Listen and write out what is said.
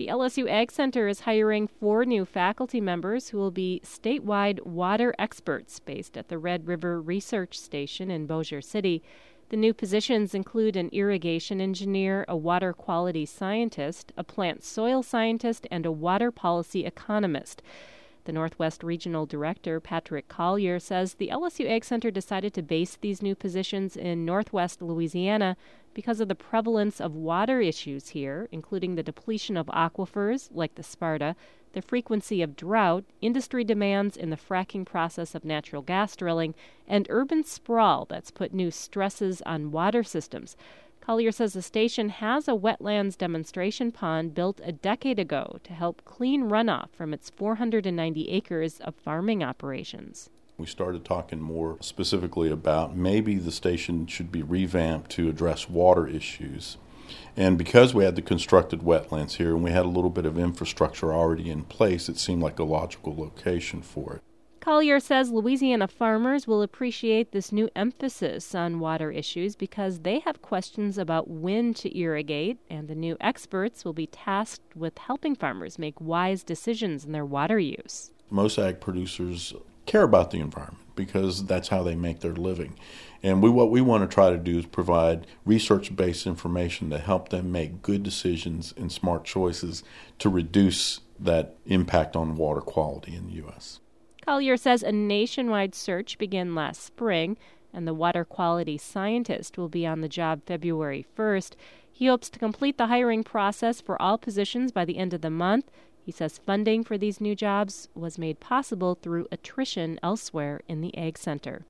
The LSU Ag Center is hiring 4 new faculty members who will be statewide water experts based at the Red River Research Station in Bossier City. The new positions include an irrigation engineer, a water quality scientist, a plant soil scientist, and a water policy economist. The Northwest Regional Director, Patrick Collier, says the LSU Ag Center decided to base these new positions in Northwest Louisiana because of the prevalence of water issues here, including the depletion of aquifers like the Sparta, the frequency of drought, industry demands in the fracking process of natural gas drilling, and urban sprawl that's put new stresses on water systems. Collier says the station has a wetlands demonstration pond built a decade ago to help clean runoff from its 490 acres of farming operations. We started talking more specifically about maybe the station should be revamped to address water issues. And because we had the constructed wetlands here and we had a little bit of infrastructure already in place, it seemed like a logical location for it. Collier says Louisiana farmers will appreciate this new emphasis on water issues because they have questions about when to irrigate, and the new experts will be tasked with helping farmers make wise decisions in their water use. Most ag producers care about the environment because that's how they make their living. And what we want to try to do is provide research-based information to help them make good decisions and smart choices to reduce that impact on water quality in the U.S. Collier says a nationwide search began last spring, and the water quality scientist will be on the job February 1st. He hopes to complete the hiring process for all positions by the end of the month. He says funding for these new jobs was made possible through attrition elsewhere in the Ag Center.